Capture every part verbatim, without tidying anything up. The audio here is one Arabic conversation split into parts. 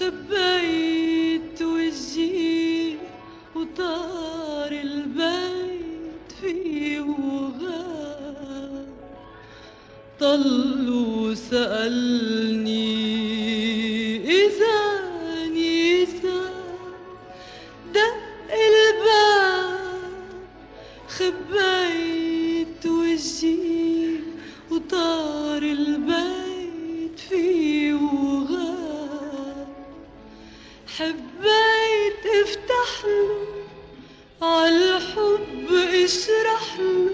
خبيت وجهي وطار البيت فيه وغاب، طل وسألني إذا نيسان دق الباب. خبيت وجهي وطار البيت فيه وغاب، حبيت افتحله عالحب اشرحله،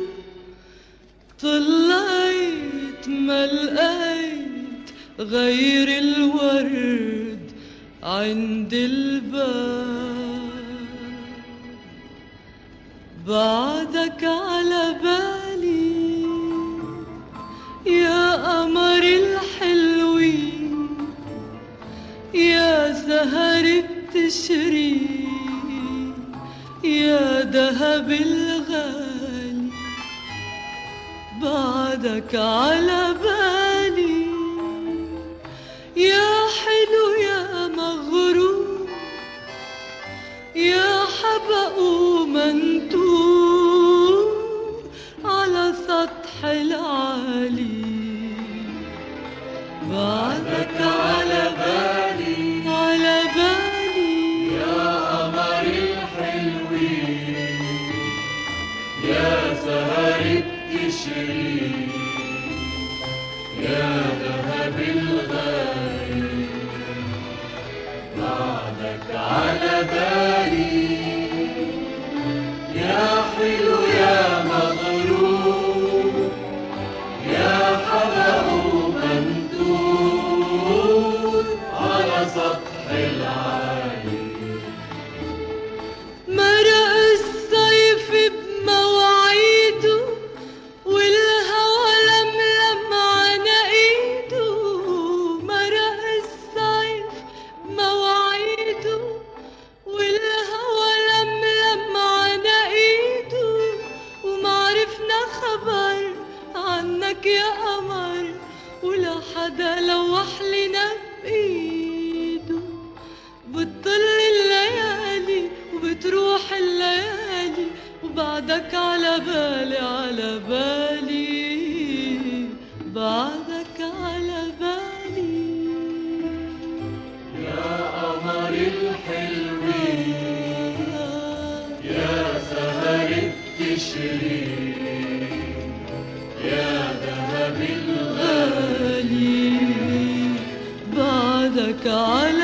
طلعت ما لقيت غير الورد عند الباب. بعدك على بالي يا قمر الحلوين، يا سهر بتشري يا دهب الغالي. بعدك على بالي يا حلو يا مغرور، يا حبق ومنتور على سطح العالي. بعدك على بالي على بالي يا قمر الحلوين، يا سهر بتشري يا ذهب الغالي. بعدك على بالي يا حلو يا مغرور، يا حبق ومنتور على سطح العالي. مرق الصيف بمواعيده والهوى لملم على ايده. مرق الصيف بمواعيده والهوى لملم على ايده، ومعرفنا خبر عنك يا قمر ولا حدا لوح لنا بإيده. بتطل الليالي وبتروح الليالي وبعدك على بالي على بالي. بعدك على بالي يا قمر الحلوين، يا سهر بتشري يا ذهب الغالي. بعدك على